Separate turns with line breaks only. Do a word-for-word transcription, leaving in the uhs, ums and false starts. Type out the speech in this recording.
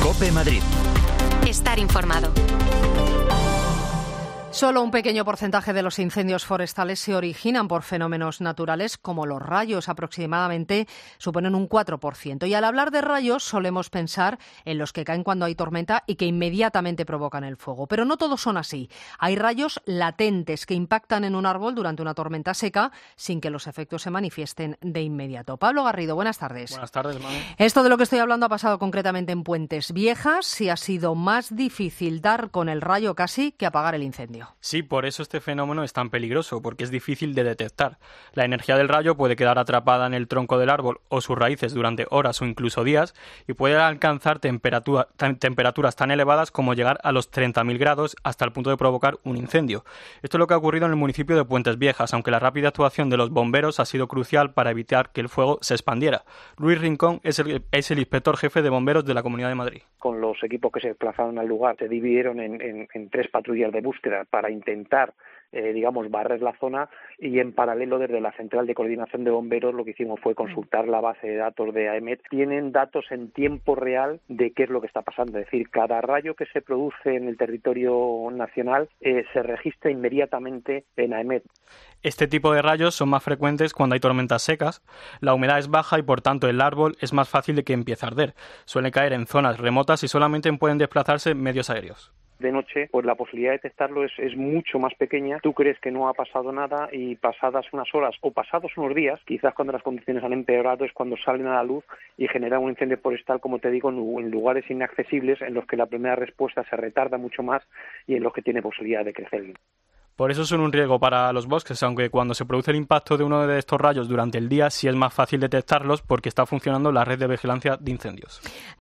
COPE Madrid.
Estar informado.
Solo un pequeño porcentaje de los incendios forestales se originan por fenómenos naturales como los rayos, aproximadamente suponen un cuatro por ciento. Y al hablar de rayos solemos pensar en los que caen cuando hay tormenta y que inmediatamente provocan el fuego. Pero no todos son así. Hay rayos latentes que impactan en un árbol durante una tormenta seca sin que los efectos se manifiesten de inmediato. Pablo Garrido, buenas tardes.
Buenas tardes, Manu.
Esto de lo que estoy hablando ha pasado concretamente en Puentes Viejas y ha sido más difícil dar con el rayo casi que apagar el incendio.
Sí, por eso este fenómeno es tan peligroso, porque es difícil de detectar. La energía del rayo puede quedar atrapada en el tronco del árbol o sus raíces durante horas o incluso días y puede alcanzar temperatura, tan, temperaturas tan elevadas como llegar a los treinta mil grados hasta el punto de provocar un incendio. Esto es lo que ha ocurrido en el municipio de Puentes Viejas, aunque la rápida actuación de los bomberos ha sido crucial para evitar que el fuego se expandiera. Luis Rincón es el, es el inspector jefe de bomberos de la Comunidad de Madrid.
Con los equipos que se desplazaron al lugar se dividieron en, en, en tres patrullas de búsqueda para intentar, eh, digamos, barrer la zona, y en paralelo desde la Central de Coordinación de Bomberos lo que hicimos fue consultar la base de datos de AEMET. Tienen datos en tiempo real de qué es lo que está pasando, es decir, cada rayo que se produce en el territorio nacional eh, se registra inmediatamente en AEMET.
Este tipo de rayos son más frecuentes cuando hay tormentas secas, la humedad es baja y por tanto el árbol es más fácil de que empiece a arder. Suelen caer en zonas remotas y solamente pueden desplazarse medios aéreos.
De noche, pues la posibilidad de detectarlo es, es mucho más pequeña. Tú crees que no ha pasado nada y pasadas unas horas o pasados unos días, quizás cuando las condiciones han empeorado, es cuando salen a la luz y generan un incendio forestal, como te digo, en lugares inaccesibles en los que la primera respuesta se retarda mucho más y en los que tiene posibilidad de crecer.
Por eso son un riesgo para los bosques, aunque cuando se produce el impacto de uno de estos rayos durante el día sí es más fácil detectarlos porque está funcionando la red de vigilancia de incendios.